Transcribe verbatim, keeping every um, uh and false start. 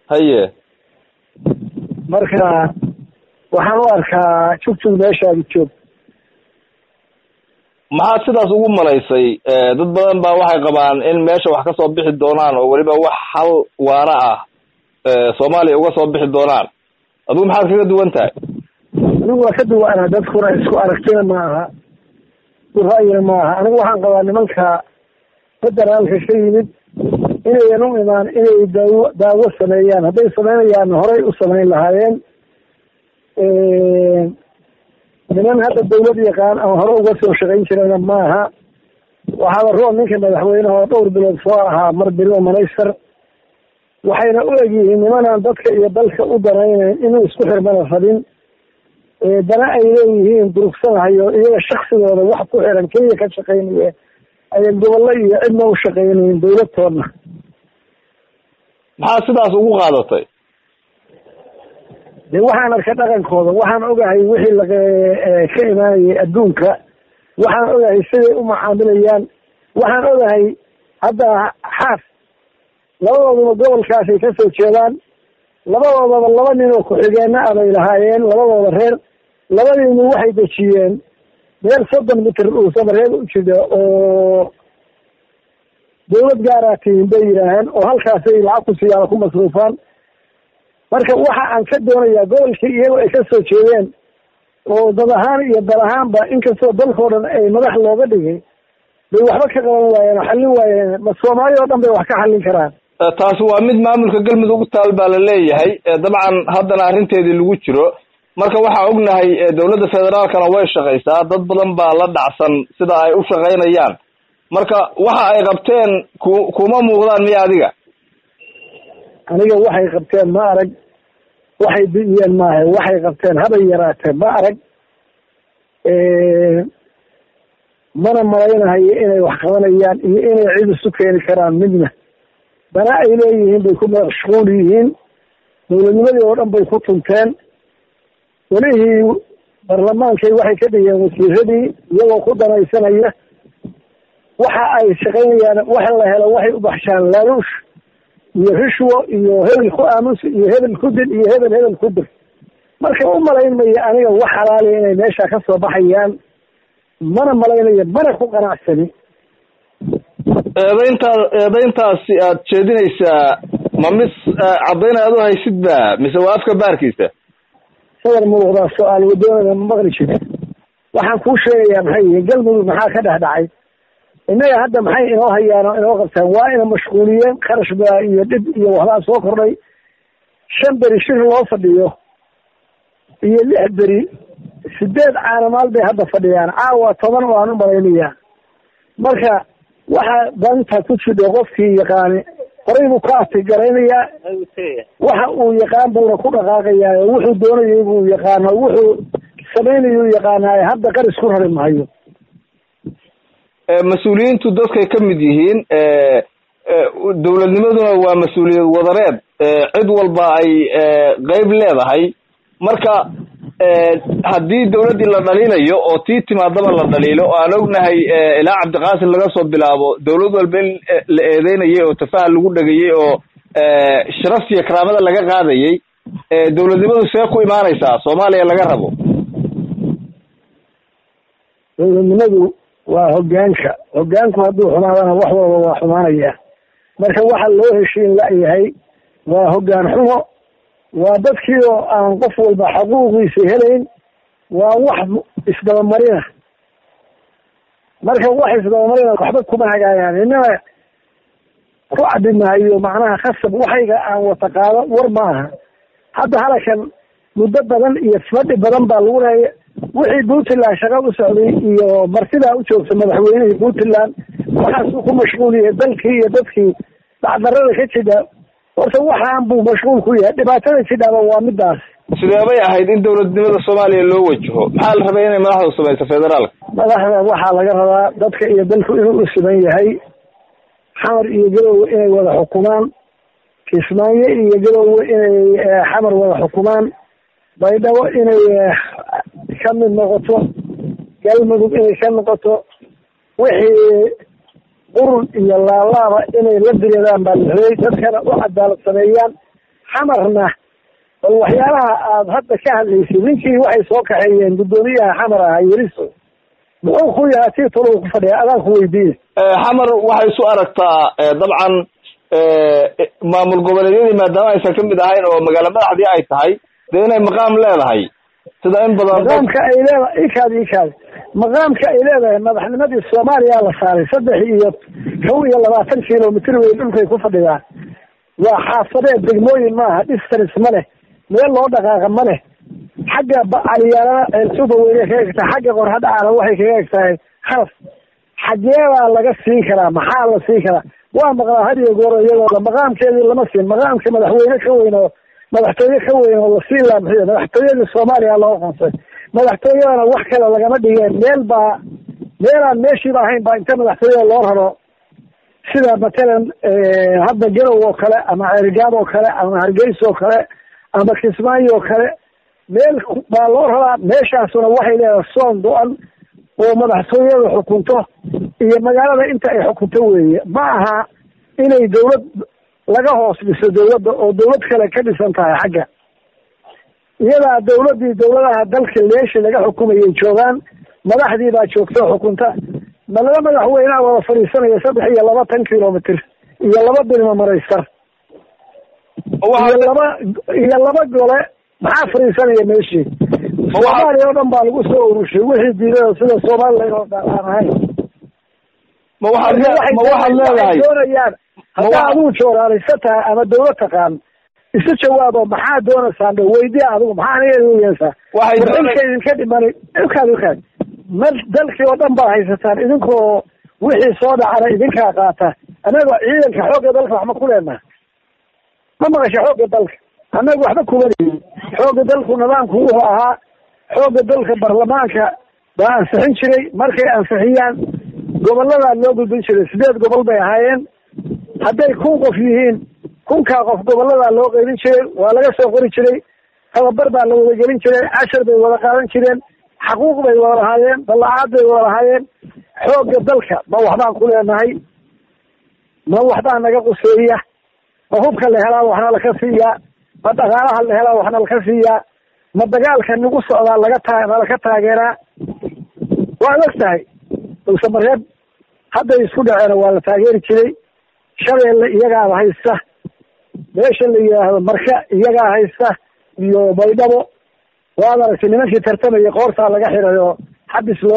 haye marka waxaan u arkaa jugjug meeshaadi joog. maxaad sidaas ugu malaysay? dad badan baa waxay qabaan in meesha wax ka soo bixi doonaan oo weliba wax hal waara ah Soomaaliya uga soo bixi doonaan. adigu maxaad kaga duwan tahay? anigu waa ka duwanaa, dadkuna isku aragtina maaha, ra'yina maaha. anigu waxaan qabaa nimanka federaalka ka yimid inayan u imaan inay daawo daawo sameeyaan. hadday sameynayaan horey u samayn lahaayeen. niman hadda dawlad yaqaan ama hore uga soo shaqayn jirana maaha. waxaaba roob ninka madaxweynaha oo dhowr bilood soo ahaa mar bilo manaysar, waxayna u egyihiin nimanaan dadka iyo dalka u danaynayn inuu isku xirmana rabin, dana ay leeyihiin durugsanahayo iyaga shaksigooda wax ku xiran keliya ka shaqaynaya, ayan gobollo iyo cidna u shaqaynayn dawladtoodna. maxaa sidaas ugu qaadatay? de waxaan arkay dhaqankooda, waxaan ogahay wixii laga ka imaanayay adduunka, waxaan ogahay siday u macaamilayaan, waxaan ogahay hadda xaas labadoodaba gobolkaasay ka soo jeedaan, labadoodaba laba nin oo ku-xigeenna ah bay lahaayeen, labadooda reer labadiinu waxay dejiyeen meel soddon mitir uu samareeb u jida oo dawlad gaaraa tihin bay yidhaaheen, oo halkaasay lacag ku siyaala ku masruufaan. marka waxa aan ka doonayaa gobolkii iyago ay ka soo jeedeen oo dad ahaan iyo dal ahaanba inkastoo dalkao dhan ay madax looga dhigay bay waxba ka qaban waayeen oo xallin waayeen. ma Soomaaliya oo dhan bay wax ka xallin karaan? taasi waa mid maamulka Galmudug u taal baa la leeyahay. dabcan haddana arrinteedii lagu jiro. marka waxaa ognahay dawladda federaalkana way shaqaysaa, dad badan baa la dhacsan sida ay u shaqaynayaan. marka waxa ay qabteen ku kuma muuqdaan miya adiga? aniga waxay qabteen ma arag, waxay biyeen maaha, waxay qabteen habay yaraatee ma arag. mana malaynahayo inay wax qabanayaan iyo inay cid isu keeni karaan midna. dana ay leeyihiin bay ku mashquul yihiin, dawladnimadii oo dhan bay ku tunteen. welihii baarlamaankay waxay ka dhigeen wasiiradii iyagoo ku danaysanaya. waxa ay shaqaynayaan waxa la helo waxay u baxshaan laaluush iyo rishwo iyo hebel ku aamus iyo hebel ku dil iyo hebel hebel ku dir. marka u malaynmaya aniga wax xalaaliya inay meesha ka soo baxayaan, mana malaynayo, mana ku qanacsani. eedayntaa eedayntaasi aad jeedinaysaa ma mis caddayn aad u haysidba mise waa afka baarkiisa? sawir muuqdaa su-aal wadoonada ma maqli jira. waxaan kuu sheegayaa maxay yihiin Galmudug maxaa ka dhex dhacay? innaga hadda maxay inoo hayaan oo inoo qabtaan? waa ina mashquuliyeen, kharash baa iyo dhib iyo waxbaa soo kordhay. shan beri shir loo fadhiyo iyo lix beri sideed caanamaal bay hadda fadhiyaan, caawa toban oo aan u malaynayaa. marka waxa danta ku jidho qofkii yaqaani qoray buu ka atigaraynayaa, waxa uu yaqaan buuna ku dhaqaaqayaa, wuxuu doonayay buu yaqaano, wuxuu sameynayuu yaqaanaayo. hadda qaris ku rari maayo. mas-uuliyiintu dadkay ka mid yihiin, dawladnimaduna waa mas-uuliyad wadareed, cid walba ay qeyb leedahay. marka haddii dawladdii la dhaliilayo oo tii timaadaba la dhaliilo, oo aan ognahay ilaa cabdiqaasim laga soo bilaabo dawlad walba in la eedeynayay oo tafahal lagu dhagayay oo sharaftiiyo karaamada laga qaadayay, dawladnimadu see ku imaanaysaa Soomaaliya laga rabo? dawladnimadu waa hogaanka, hogaanku hadduu xumaadana wax walba waa xumaanaya. marka waxa loo heshiin la-yahay waa hogaan xumo, waa dadkii oo aan qof walba xaquuqiisa helayn, waa wax isdabamarina. marka wax isdabamarina waxba kuma hagaayaan. inana ku cabi maayo macnaha khasab waxayga aan wata qaado war maaha. hadda halakan muddo badan iyo fadhi badan baa lagu leeya wixii Puntland shaqa u socday iyo martidaa u joogta madaxweynihii Puntland waxaasuu ku mashquul yahay dalkii iyo dadkii dacdarada ka jida. horta waxaan buu mashquul ku yahay, dhibaatada jidhaba waa midaas. sidee bay ahayd in dawladnimada Soomaaliya loo wajaho? maxaa la rabay inay madaxdu samayso federaalka? madaxda waxaa laga rabaa dadka iyo dalku inuu u siman yahay. xamar iyo Garowe inay wada xukumaan, Kismaayo iyo Garowe inay xamar wada xukumaan, Baydhabo inay ka mid noqoto, Galmudug inay ka noqoto, wixii qurun iyo laalaaba inay la direedaan baa la rabay. dadkana u cadaalad sameeyaan, xamarna bal waxyaalaha aad hadda ka hadlaysay ninkii waxay soo kaxeeyeen guddoomiyaha xamar ahaa yeriso muxuu ku yahay si tolo ku fadhiya adaan ku weydiiyey xamar waxay isu aragtaa dabcan maamul goboleedyadii maadaama aysan kamid ahayn oo magaalo madaxdii ay tahay dee inay maqaam leedahay sida in badan maqaamka ay leedahay ikaadi ikaadi maqaamka ay leedahay madaxnimadii soomaaliya la saaray saddex iyo kow iyo labaatan kilomitr wey dhulkay ku fadhiyaan waa xaafadeed degmooyin maaha distance ma leh meel loo dhaqaaqa ma leh xagga caliyaalana ceelsuba weyne kaga egtahay xagga qorhadhacaana waxay kaga eg tahay xaraf xageebaa laga siin karaa maxaa la siin karaa waa maqlaa had iyo goor iyagoo maqaamkeedii lama siin maqaamka madaxweyne ka weyn oo madaxtooye ka weyn oo la siin laha muxuu madaxtooyadii soomaaliya loo aqoonsay madaxtooyadana wax kale lagama dhigeen meel baa meelaan meeshiiba ahayn baa inta madaxtooyada loo raro sida matalan hadda garow oo kale ama ceerigaab oo kale ama hargeysa oo kale ama kismaayo oo kale meel baa loo rabaa meeshaasuna waxay leedahay soon go-an oo madaxtooyada xukunto iyo magaalada inta ay xukunto weeye ma aha inay dawlad laga hoos dhiso dawladda oo dawlad kale ka dhisan tahay xagga iyadaa dawladdii dawladaha dalka leeshi laga xukumayay joogaan madaxdii baa joogto xukunta ma laba madaxweyneha wada fadhiisanaya saddex iyo labatan kilomitr iyo laba bilma maraystar iyo laba iyo laba gole maxaa fadhiisanaya meeshii soomaaliya oo dhan baa lagu soo urushay wixii diidada sida somalilan oo dhan aan ahayn ma waxaad ma waxaad leedahay doonayaan haddaa adigu jooraaleysa tahay ama dawlad taqaan isu jawaabo maxaa doonaysaan dho weydiya adigu maxaa aniga weydiinaysaa waxay idinka dhimanay ukaad ukaad ma dalkii oo dhan baa haysataan idinkoo wixii soo dhacana idinkaa qaata annaga ciidanka xoogga dalka wax ma ku leenaha ma maqasha xoogga dalka annaga waxba kuma lihin xoogga dalku nidaamku wuxuu ahaa xoogga dalka baarlamaanka baa ansixin jiray markay ansixiyaan gobolladaa loo gudbin jiray sideed gobol bay ahaayeen hadday kun qof yihiin kunkaa qof gobolladaa loo qeybin jiray waa laga soo qori jiray tababar baa la wada gelin jiray cashar bay wada qaadan jireen xaquuq bay wada lahaayeen ballacaad bay wada lahaayeen xoogga dalka ma waxbaan ku leenahay ma waxbaa naga quseeya ma hubka la helaa waxna laka siiyaa ma dhaqaalaha la helaa waxna laka siiyaa ma dagaalka nagu socdaa laga taa nalaka taageeraa waad og tahay dulse mareeb hadday isku dhaceena waa la taageeri jiray shabeelle iyagaaba haysta meesha la yidhaahdo marka iyagaa haysta iyo baydhabo waad aragtay nimankii tartamaya qoortaa laga xirayo xabis loo